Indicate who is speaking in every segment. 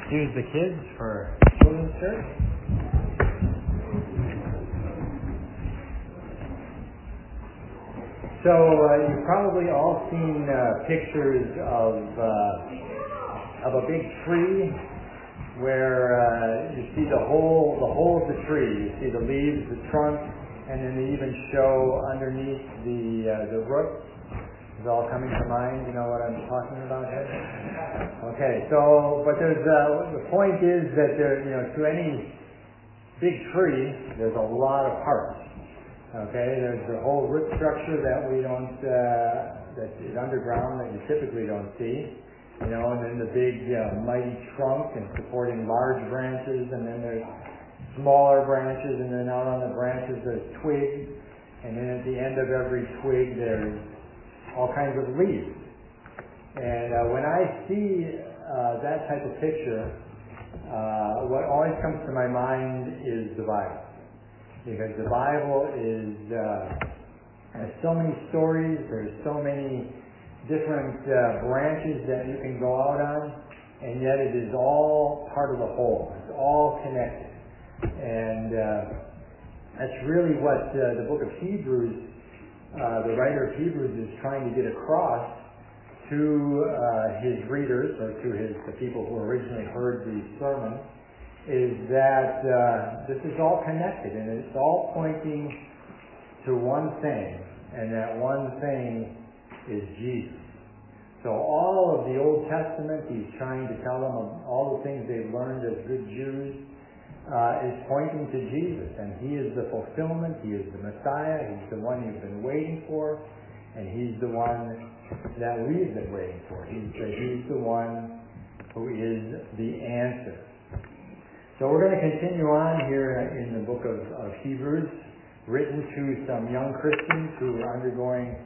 Speaker 1: excuse the kids for children's church. So you've probably all seen pictures of a big tree where you see the whole of the tree. You see the leaves, the trunk, and then they even show underneath the roots. Is it all coming to mind? You know what I'm talking about here? Okay, so, but there's, the point is that there, to any big tree, there's a lot of parts. Okay, there's the whole root structure that we don't, that is underground that you typically don't see. And then the big, mighty trunk and supporting large branches, and then there's smaller branches, and then out on the branches there's twigs, and then at the end of every twig there's all kinds of leaves. And when I see that type of picture, what always comes to my mind is the Bible. Because the Bible has so many stories, there's so many different branches that you can go out on, and yet it is all part of the whole. It's all connected. And that's really what the book of Hebrews, the writer of Hebrews, is trying to get across to his readers, or to the people who originally heard the sermon, is that this is all connected, and it's all pointing to one thing, and that one thing is Jesus. So all of the Old Testament, he's trying to tell them of all the things they've learned as good Jews, is pointing to Jesus, and he is the fulfillment, he is the Messiah, he's the one you've been waiting for, and he's the one that we've been waiting for. He's the one who is the answer. So we're going to continue on here in the book of Hebrews, written to some young Christians who are undergoing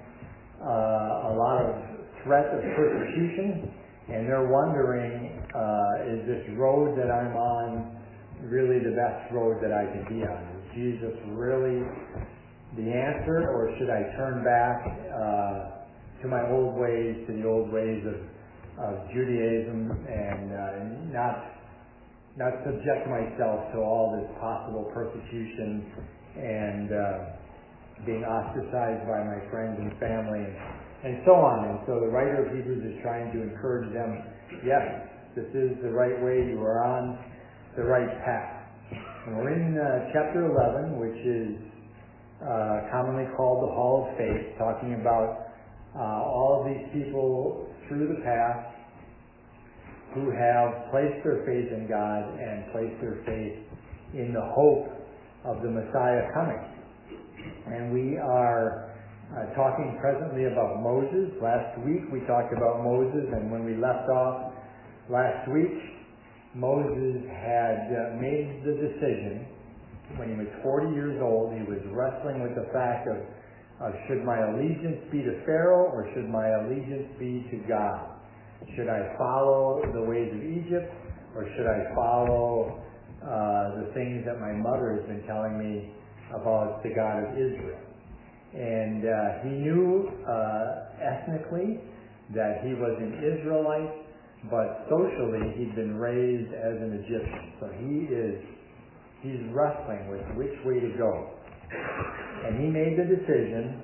Speaker 1: a lot of threat of persecution, and they're wondering, is this road that I'm on really the best road that I can be on? Is Jesus really the answer, or should I turn back to my old ways, to the old ways of Judaism, and not subject myself to all this possible persecution and being ostracized by my friends and family and so on? And so the writer of Hebrews is trying to encourage them, yes, this is the right way, you are on the right path. And we're in chapter 11, which is commonly called the Hall of Faith, talking about all of these people through the past who have placed their faith in God and placed their faith in the hope of the Messiah coming. And we are talking presently about Moses. Last week we talked about Moses, and when we left off last week, Moses had made the decision when he was 40 years old. He was wrestling with the fact of should my allegiance be to Pharaoh or should my allegiance be to God? Should I follow the ways of Egypt, or should I follow the things that my mother has been telling me about the God of Israel? And he knew ethnically that he was an Israelite, but socially he'd been raised as an Egyptian. So he's wrestling with which way to go. And he made the decision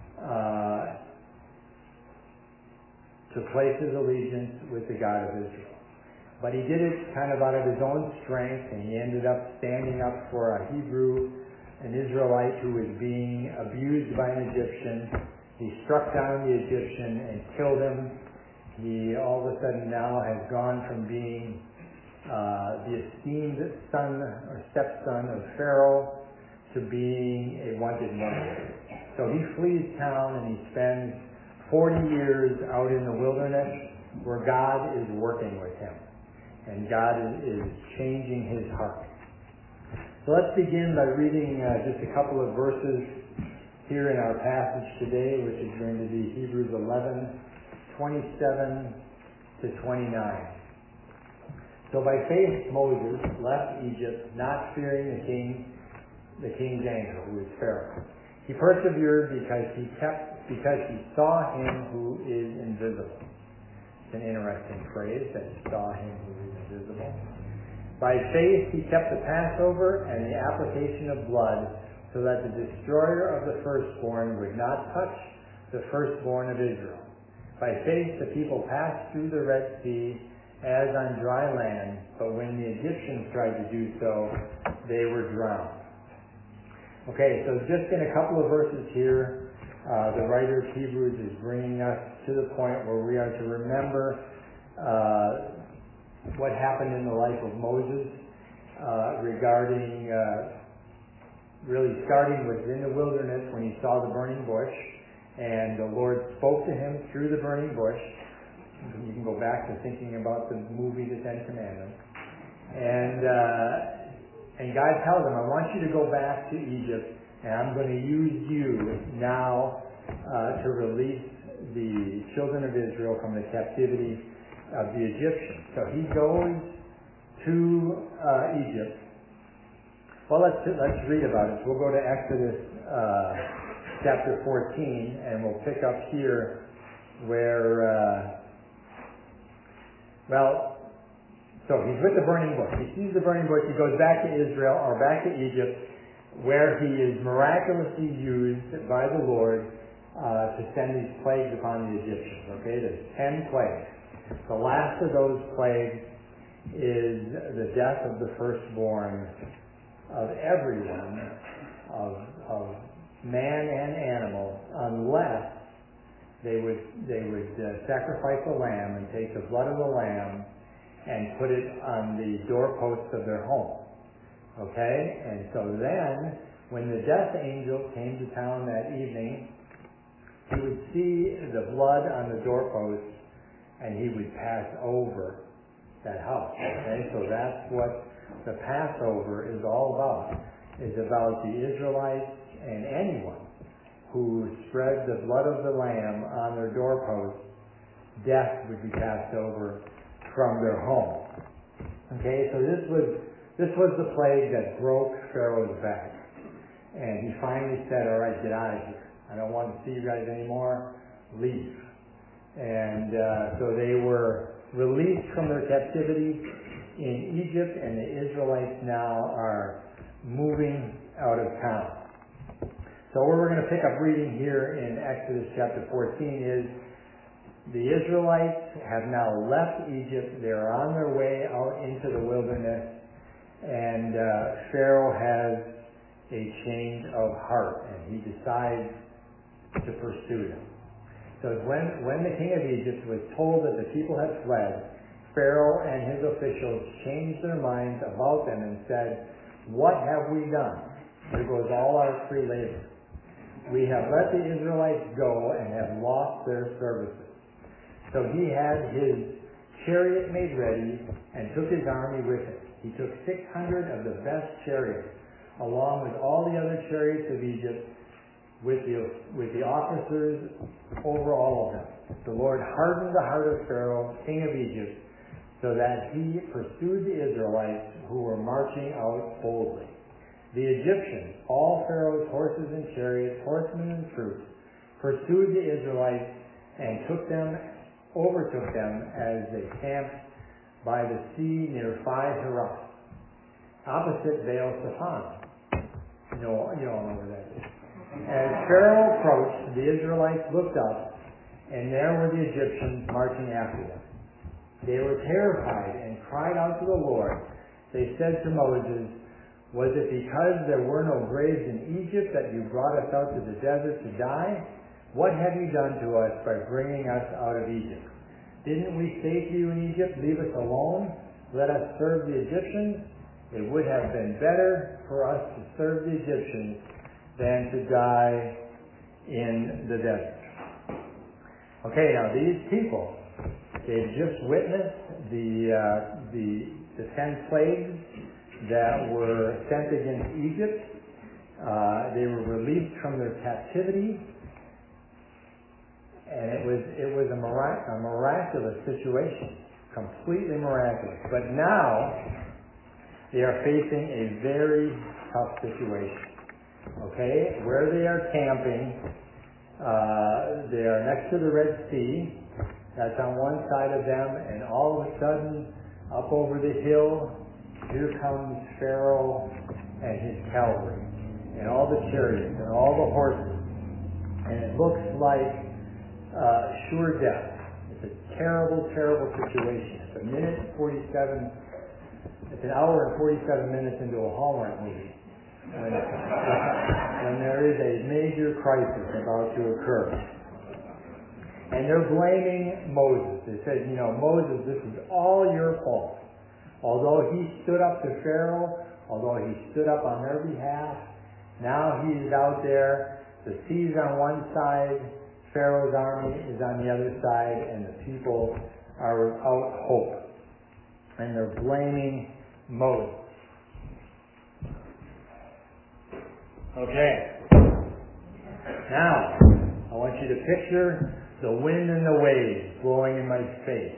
Speaker 1: to place his allegiance with the God of Israel. But he did it kind of out of his own strength, and he ended up standing up for a Hebrew, an Israelite who was being abused by an Egyptian. He struck down the Egyptian and killed him. He all of a sudden now has gone from being the esteemed son or stepson of Pharaoh to being a wanted murderer. So he flees town and he spends 40 years out in the wilderness where God is working with him. And God is changing his heart. So let's begin by reading just a couple of verses here in our passage today, which is going to be Hebrews 11, 27 to 29. So by faith Moses left Egypt, not fearing the king's anger, who is Pharaoh. He persevered because he saw him who is invisible. It's an interesting phrase, that saw him who is invisible. By faith he kept the Passover and the application of blood, so that the destroyer of the firstborn would not touch the firstborn of Israel. By faith the people passed through the Red Sea as on dry land, but when the Egyptians tried to do so, they were drowned. Okay, so just in a couple of verses here, the writer of Hebrews is bringing us to the point where we are to remember what happened in the life of Moses regarding really starting within the wilderness when he saw the burning bush, and the Lord spoke to him through the burning bush. You can go back to thinking about the movie The Ten Commandments. And God tells him, I want you to go back to Egypt, and I'm going to use you now to release the children of Israel from the captivity of the Egyptians. So he goes to Egypt. Well, let's read about it. We'll go to Exodus chapter 14, and we'll pick up here where, so he's with the burning bush. He sees the burning bush. He goes back to Israel, or back to Egypt, where he is miraculously used by the Lord to send these plagues upon the Egyptians. Okay, there's 10 plagues. The last of those plagues is the death of the firstborn of everyone, of man and animal, unless they would sacrifice a lamb and take the blood of the lamb and put it on the doorposts of their home. Okay? And so then, when the death angel came to town that evening, he would see the blood on the doorposts and he would pass over that house. Okay? So that's what the Passover is all about. It's about the Israelites and anyone who spread the blood of the lamb on their doorposts. Death would be passed over from their home. Okay, so this was the plague that broke Pharaoh's back. And he finally said, all right, get out of here. I don't want to see you guys anymore. Leave. And so they were released from their captivity in Egypt, and the Israelites now are moving out of town. So where we're going to pick up reading here in Exodus chapter 14 is the Israelites have now left Egypt. They're on their way out into the wilderness, and Pharaoh has a change of heart, and he decides to pursue them. So when the king of Egypt was told that the people had fled, Pharaoh and his officials changed their minds about them and said, what have we done? There goes all our free labor. We have let the Israelites go and have lost their services. So he had his chariot made ready and took his army with him. He took 600 of the best chariots, along with all the other chariots of Egypt, with the officers over all of them. The Lord hardened the heart of Pharaoh, king of Egypt, so that he pursued the Israelites who were marching out boldly. The Egyptians, all Pharaoh's horses and chariots, horsemen and troops, pursued the Israelites and overtook them as they camped by the sea near Pi-Hahiroth, opposite Baal Zephon. You all know where that is. As Pharaoh approached, the Israelites looked up, and there were the Egyptians marching after them. They were terrified and cried out to the Lord. They said to Moses, was it because there were no graves in Egypt that you brought us out to the desert to die? What have you done to us by bringing us out of Egypt? Didn't we say to you in Egypt, leave us alone, let us serve the Egyptians? It would have been better for us to serve the Egyptians than to die in the desert. Okay, now these people, they've just witnessed the 10 plagues that were sent against Egypt. They were released from their captivity, and it was a miraculous situation, completely miraculous. But now they are facing a very tough situation. Okay, where they are camping, they are next to the Red Sea, That's on one side of them, and all of a sudden, up over the hill, here comes Pharaoh and his cavalry, and all the chariots, and all the horses. And it looks like sure death. It's a terrible, terrible situation. It's an hour and 47 minutes into a Hallmark movie. When there is a major crisis about to occur. And they're blaming Moses. They said, Moses, this is all your fault. Although he stood up to Pharaoh, although he stood up on their behalf, now he's out there, the sea's on one side, Pharaoh's army is on the other side, and the people are without hope. And they're blaming Moses. Okay. Now, I want you to picture the wind and the waves blowing in my face.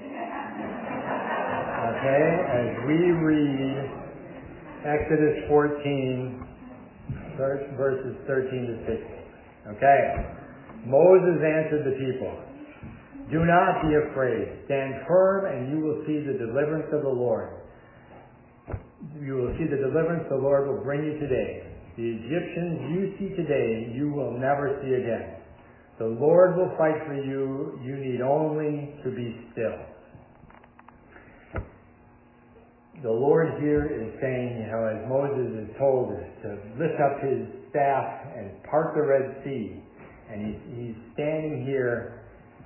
Speaker 1: Okay? As we read Exodus 14, verses 13 to 16. Okay? Moses answered the people, "Do not be afraid. Stand firm, and you will see the deliverance of the Lord. You will see the deliverance the Lord will bring you today. The Egyptians you see today, you will never see again. The Lord will fight for you. You need only to be still." The Lord here is saying, as Moses is told, is to lift up his staff and part the Red Sea. And he's standing here.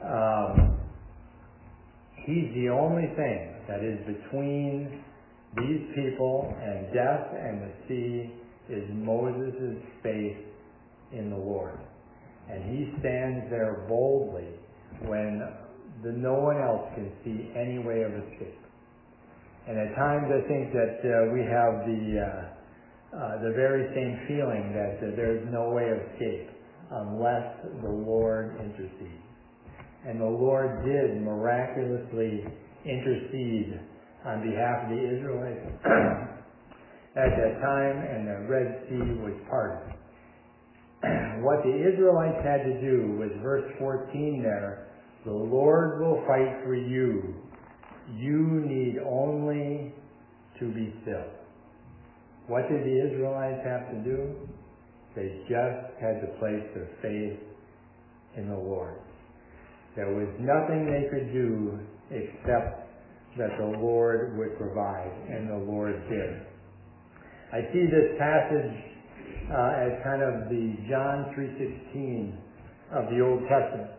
Speaker 1: He's the only thing that is between these people and death and the sea is Moses' faith in the Lord. And he stands there boldly when no one else can see any way of escape. And at times I think that we have the very same feeling that there's no way of escape unless the Lord intercedes. And the Lord did miraculously intercede on behalf of the Israelites at that time, and the Red Sea was parted. What the Israelites had to do was verse 14 there, "The Lord will fight for you. You need only to be still." What did the Israelites have to do? They just had to place their faith in the Lord. There was nothing they could do except that the Lord would provide, and the Lord did. I see this passage as kind of the John 3:16 of the Old Testament.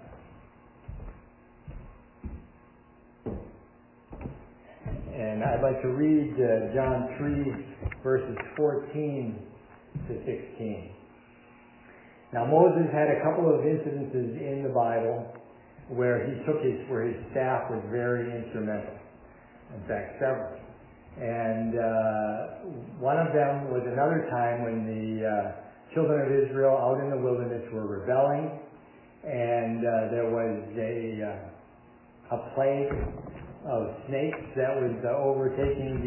Speaker 1: And I'd like to read John 3, verses 14 to 16. Now Moses had a couple of incidences in the Bible where where his staff was very instrumental. In fact, several. And one of them was another time when the children of Israel out in the wilderness were rebelling, and there was a plague of snakes that was overtaking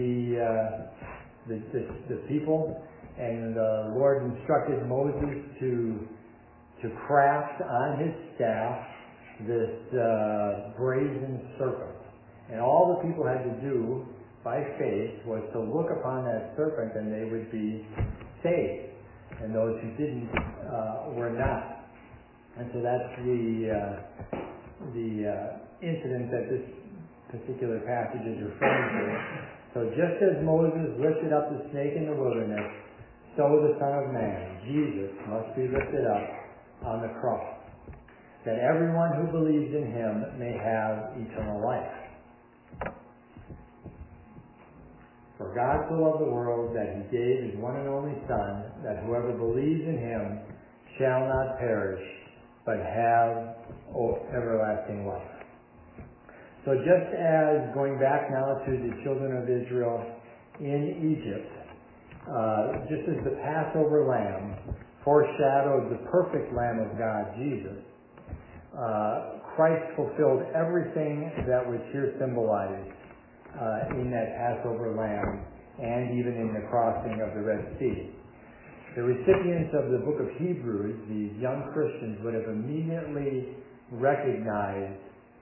Speaker 1: the people, and the Lord instructed Moses to craft on his staff this brazen serpent. And all the people had to do by faith was to look upon that serpent and they would be saved. And those who didn't were not. And so that's the incident that this particular passage is referring to. So just as Moses lifted up the snake in the wilderness, so the Son of Man, Jesus, must be lifted up on the cross, that everyone who believes in him may have eternal life. For God so loved the world that he gave his one and only Son, that whoever believes in him shall not perish, but have everlasting life. So just as, going back now to the children of Israel in Egypt, just as the Passover lamb foreshadowed the perfect Lamb of God, Jesus, Christ fulfilled everything that was here symbolized in that Passover lamb and even in the crossing of the Red Sea. The recipients of the book of Hebrews, these young Christians, would have immediately recognized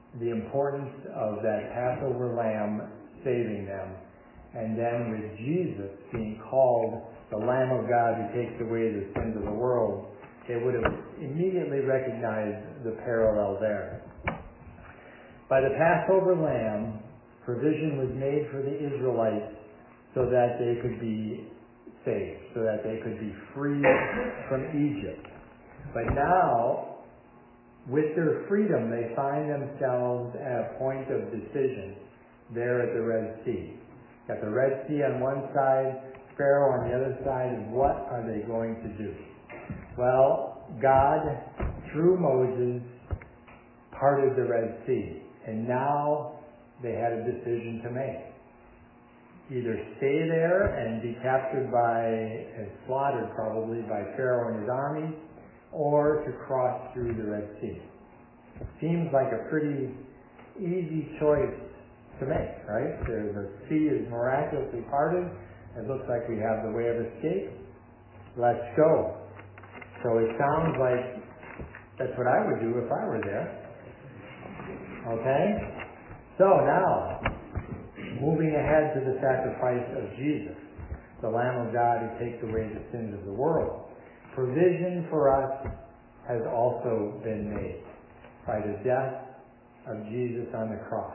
Speaker 1: the importance of that Passover lamb saving them, and then with Jesus being called the Lamb of God who takes away the sins of the world, they would have immediately recognized the parallel there. By the Passover lamb, provision was made for the Israelites so that they could be saved, so that they could be freed from Egypt. But now, with their freedom, they find themselves at a point of decision there at the Red Sea. Got the Red Sea on one side, Pharaoh on the other side, and what are they going to do? Well, God, through Moses, parted the Red Sea, and now they had a decision to make. Either stay there and be captured by, and slaughtered probably, by Pharaoh and his army, or to cross through the Red Sea. Seems like a pretty easy choice to make, right? The sea is miraculously parted. It looks like we have the way of escape. Let's go. So it sounds like that's what I would do if I were there. Okay? So now, moving ahead to the sacrifice of Jesus, the Lamb of God who takes away the sins of the world. Provision for us has also been made by the death of Jesus on the cross.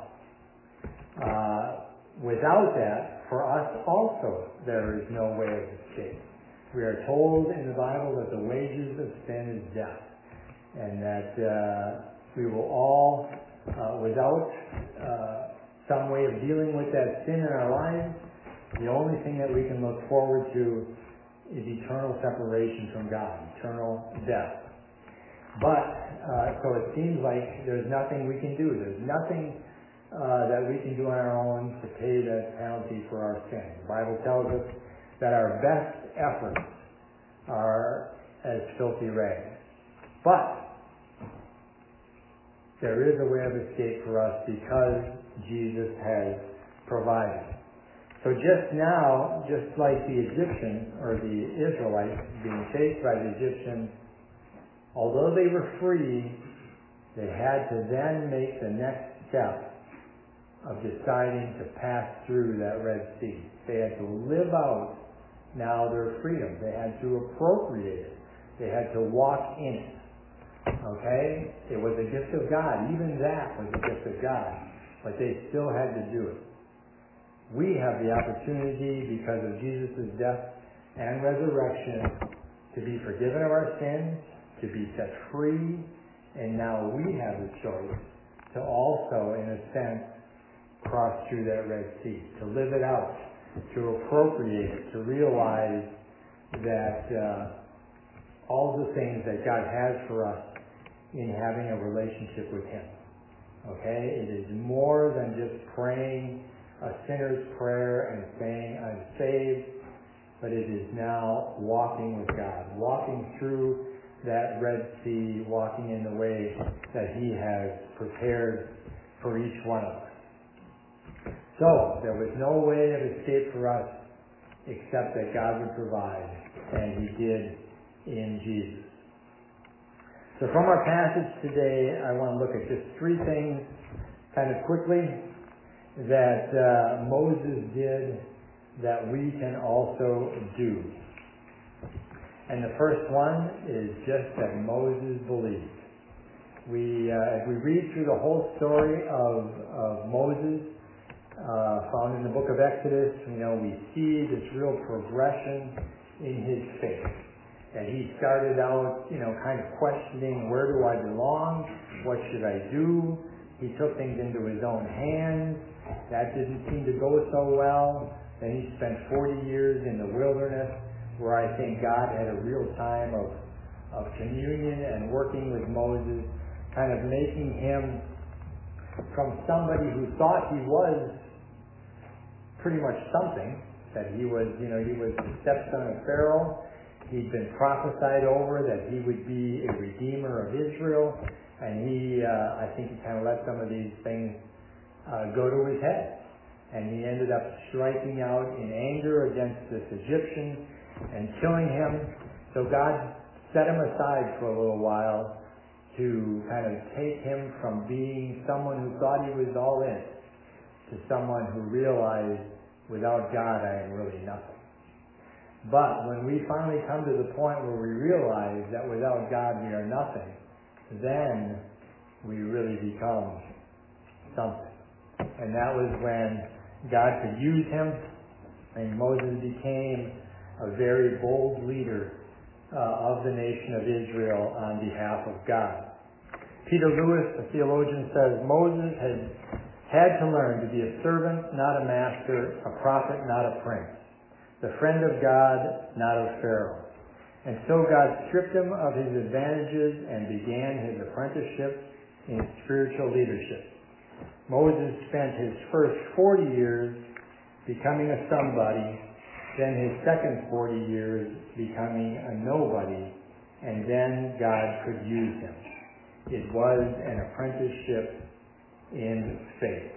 Speaker 1: Without that, for us also, there is no way of escape. We are told in the Bible that the wages of sin is death, and that we will all, without some way of dealing with that sin in our lives, the only thing that we can look forward to is eternal separation from God, eternal death. But, so it seems like there's nothing we can do. There's nothing that we can do on our own to pay that penalty for our sin. The Bible tells us that our best efforts are as filthy rags. But there is a way of escape for us because Jesus has provided. So just now, just like the Egyptians, or the Israelites being chased by the Egyptians, although they were free, they had to then make the next step of deciding to pass through that Red Sea. They had to live out now their freedom. They had to appropriate it. They had to walk in it. Okay? It was a gift of God. Even that was a gift of God. But they still had to do it. We have the opportunity, because of Jesus' death and resurrection, to be forgiven of our sins, to be set free, and now we have the choice to also, in a sense, cross through that Red Sea, to live it out, to appropriate it, to realize that all the things that God has for us in having a relationship with Him. Okay? It is more than just praying a sinner's prayer and saying, I'm saved, but it is now walking with God, walking through that Red Sea, walking in the way that He has prepared for each one of us. So, there was no way of escape for us except that God would provide, and He did in Jesus. So from our passage today, I want to look at just three things kind of quickly that Moses did that we can also do. And the first one is just that Moses believed. If we read through the whole story of Moses, found in the book of Exodus, we see this real progression in his faith. And he started out, kind of questioning, where do I belong? What should I do? He took things into his own hands. That didn't seem to go so well. Then he spent 40 years in the wilderness, where I think God had a real time of communion and working with Moses, kind of making him from somebody who thought he was pretty much something, that he was the stepson of Pharaoh. He'd been prophesied over that he would be a redeemer of Israel, and I think he kind of let some of these things go to his head. And he ended up striking out in anger against this Egyptian and killing him. So God set him aside for a little while to kind of take him from being someone who thought he was all in to someone who realized, without God, I am really nothing. But when we finally come to the point where we realize that without God we are nothing, then we really become something. And that was when God could use him, and Moses became a very bold leader of the nation of Israel on behalf of God. Peter Lewis, the theologian, says Moses had to learn to be a servant, not a master, a prophet, not a prince, the friend of God, not of Pharaoh. And so God stripped him of his advantages and began his apprenticeship in spiritual leadership. Moses spent his first 40 years becoming a somebody, then his second 40 years becoming a nobody, and then God could use him. It was an apprenticeship in faith.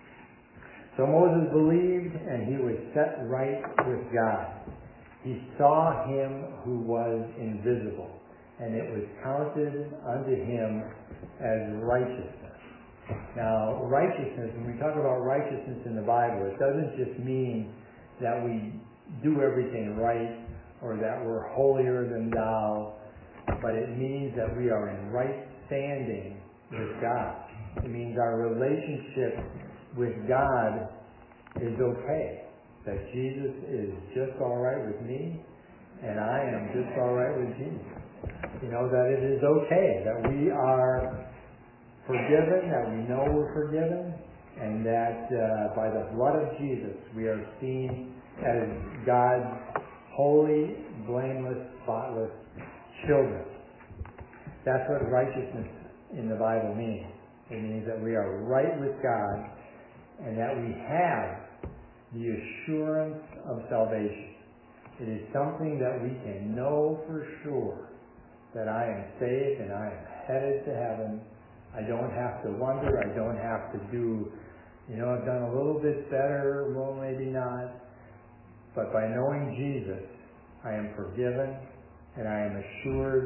Speaker 1: So Moses believed, and he was set right with God. He saw him who was invisible, and it was counted unto him as righteousness. Now, righteousness, when we talk about righteousness in the Bible, it doesn't just mean that we do everything right or that we're holier than thou, but it means that we are in right standing with God. It means our relationship with God is okay, that Jesus is just all right with me and I am just all right with Jesus. That it is okay, that we are forgiven, that we know we're forgiven, and that by the blood of Jesus we are seen as God's holy, blameless, spotless children. That's what righteousness in the Bible means. It means that we are right with God and that we have the assurance of salvation. It is something that we can know for sure that I am saved and I am headed to heaven. I don't have to wonder. I don't have to do, I've done a little bit better, well, maybe not. But by knowing Jesus, I am forgiven and I am assured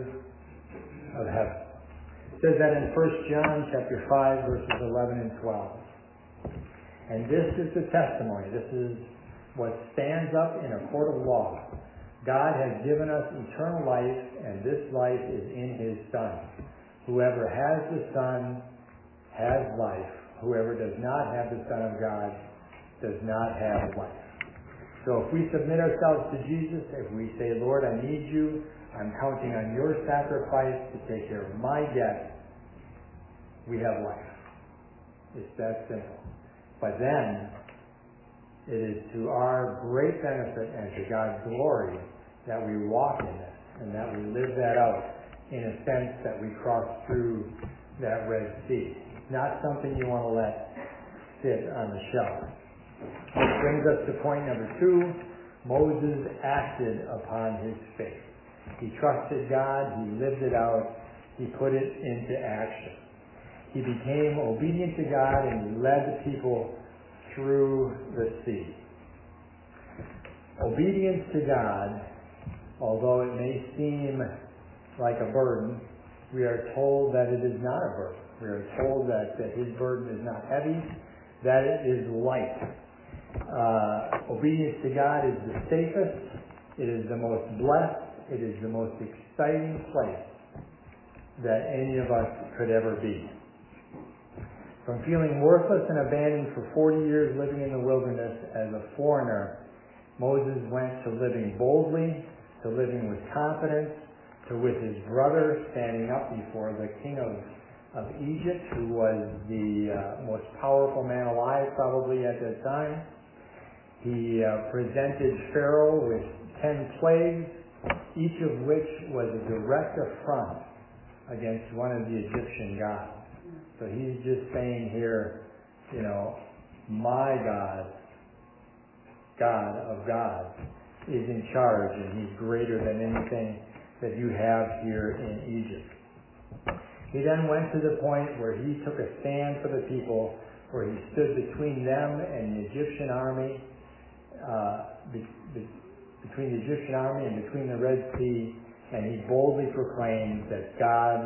Speaker 1: of heaven. It says that in 1 John chapter 5, verses 11 and 12. And this is the testimony. This is what stands up in a court of law. God has given us eternal life, and this life is in his Son. Whoever has the Son has life. Whoever does not have the Son of God does not have life. So if we submit ourselves to Jesus, if we say, Lord, I need you, I'm counting on your sacrifice to take care of my debt, we have life. It's that simple. But then, it is to our great benefit and to God's glory that we walk in this and that we live that out in a sense that we cross through that Red Sea. Not something you want to let sit on the shelf. Which brings us to point number 2. Moses acted upon his faith. He trusted God, he lived it out, he put it into action. He became obedient to God and he led the people through the sea. Obedience to God, although it may seem like a burden, we are told that it is not a burden. We are told that his burden is not heavy, that it is light. Obedience to God is the safest, it is the most blessed, it is the most exciting place that any of us could ever be. From feeling worthless and abandoned for 40 years living in the wilderness as a foreigner, Moses went to living boldly, to living with confidence, to with his brother standing up before the king of Egypt, who was the most powerful man alive probably at that time. He presented Pharaoh with 10 plagues, each of which was a direct affront against one of the Egyptian gods. So he's just saying here, my God, God of gods, is in charge and he's greater than anything that you have here in Egypt. He then went to the point where he took a stand for the people, where he stood between them and the Egyptian army, between the Egyptian army and between the Red Sea, and he boldly proclaimed that God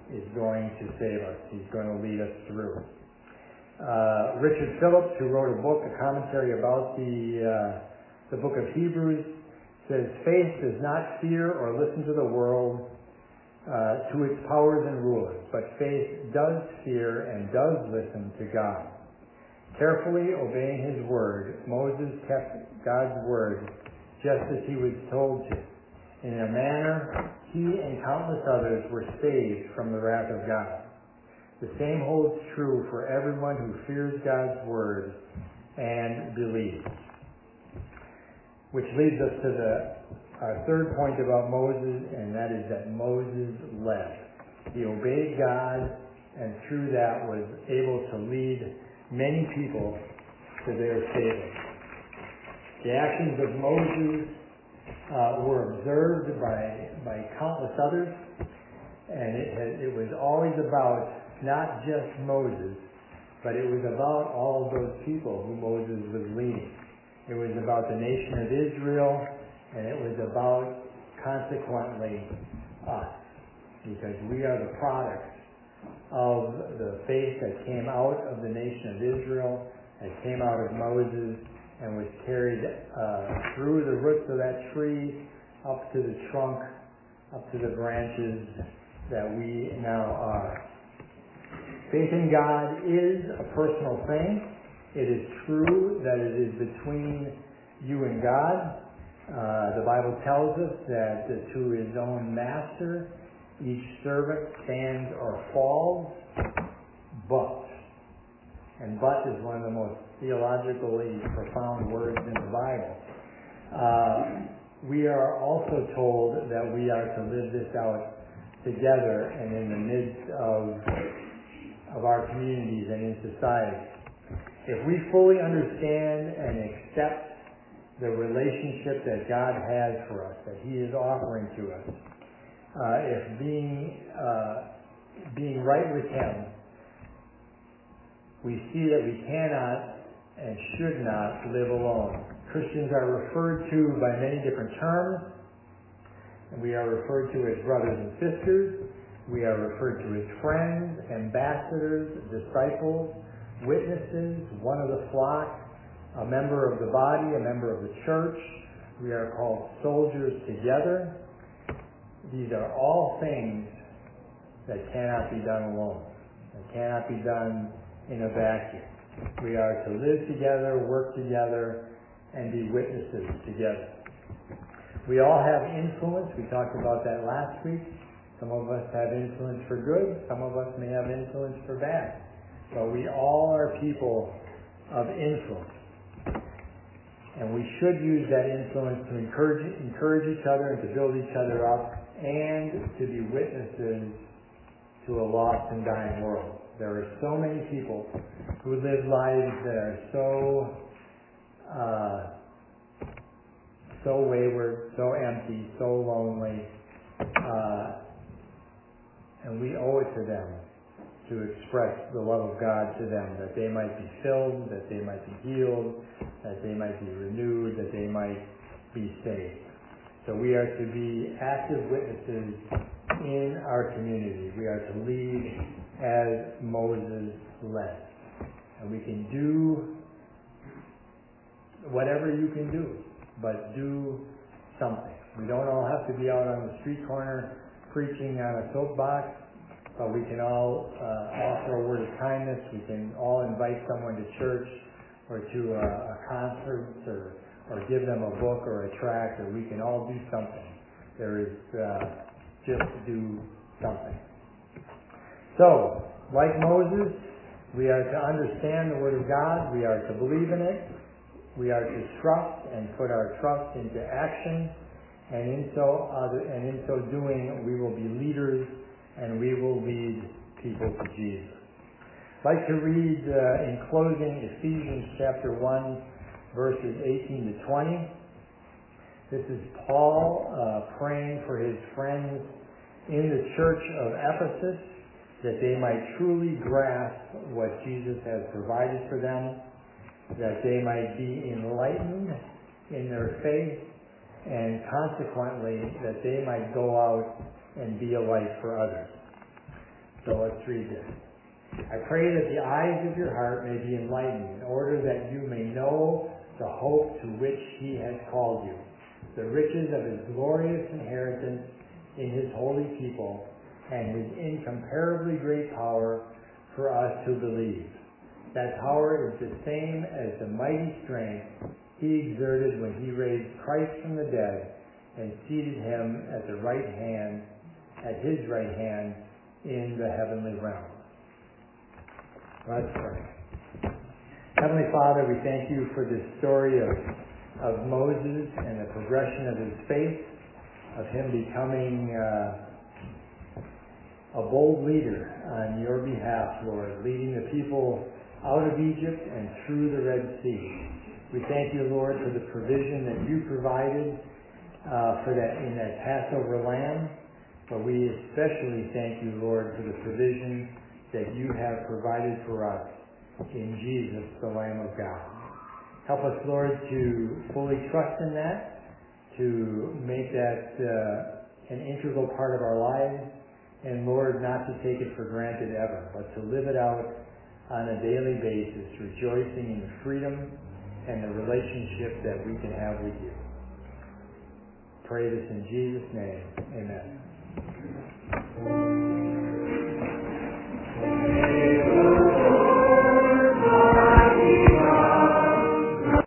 Speaker 1: is going to save us. He's going to lead us through. Richard Phillips, who wrote a book, a commentary about the book of Hebrews, says, faith does not fear or listen to the world, to its powers and rulers, but faith does fear and does listen to God. Carefully obeying his word, Moses kept God's word just as he was told to. In a manner, he and countless others were saved from the wrath of God. The same holds true for everyone who fears God's word and believes. Which leads us to our third point about Moses, and that is that Moses led. He obeyed God, and through that was able to lead many people to their saving. The actions of Moses were observed by countless others, and it was always about not just Moses, but it was about all of those people who Moses was leading. It was about the nation of Israel, and it was about, consequently, us, because we are the products of the faith that came out of the nation of Israel, that came out of Moses, and was carried through the roots of that tree, up to the trunk, up to the branches that we now are. Faith in God is a personal thing. It is true that it is between you and God. The Bible tells us that to his own master, each servant stands or falls, but is one of the most theologically profound words in the Bible. We are also told that we are to live this out together and in the midst of our communities and in society. If we fully understand and accept the relationship that God has for us, that he is offering to us, if being right with him, we see that we cannot and should not live alone. Christians are referred to by many different terms. We are referred to as brothers and sisters. We are referred to as friends, ambassadors, disciples, witnesses, one of the flock, a member of the body, a member of the church. We are called soldiers together. These are all things that cannot be done alone. That cannot be done in a vacuum. We are to live together, work together, and be witnesses together. We all have influence. We talked about that last week. Some of us have influence for good. Some of us may have influence for bad. But we all are people of influence. And we should use that influence to encourage each other and to build each other up and to be witnesses to a lost and dying world. There are so many people who live lives that are so wayward, so empty, so lonely, and we owe it to them to express the love of God to them, that they might be filled, that they might be healed, that they might be renewed, that they might be saved. So we are to be active witnesses in our community. We are to lead as Moses led. And we can do whatever you can do, but do something. We don't all have to be out on the street corner preaching on a soapbox, but we can all offer a word of kindness. We can all invite someone to church or to a concert or give them a book or a tract, or we can all do something. There is just do something. So, like Moses, we are to understand the Word of God. We are to believe in it. We are to trust and put our trust into action. And in so doing, we will be leaders and we will lead people to Jesus. I'd like to read in closing Ephesians chapter 1, verses 18 to 20. This is Paul praying for his friends in the church of Ephesus, that they might truly grasp what Jesus has provided for them, that they might be enlightened in their faith, and consequently that they might go out and be a light for others. So let's read this. I pray that the eyes of your heart may be enlightened, in order that you may know the hope to which he has called you, the riches of his glorious inheritance in his holy people, and his incomparably great power for us who believe. That power is the same as the mighty strength he exerted when he raised Christ from the dead and seated him at his right hand in the heavenly realm. Let's pray. Heavenly Father, we thank you for this story of Moses and the progression of his faith, of him becoming a bold leader on your behalf, Lord, leading the people out of Egypt and through the Red Sea. We thank you, Lord, for the provision that you provided for that in that Passover lamb. But we especially thank you, Lord, for the provision that you have provided for us in Jesus, the Lamb of God. Help us, Lord, to fully trust in that, to make that an integral part of our lives, and Lord, not to take it for granted ever, but to live it out on a daily basis, rejoicing in the freedom and the relationship that we can have with you. Pray this in Jesus' name. Amen.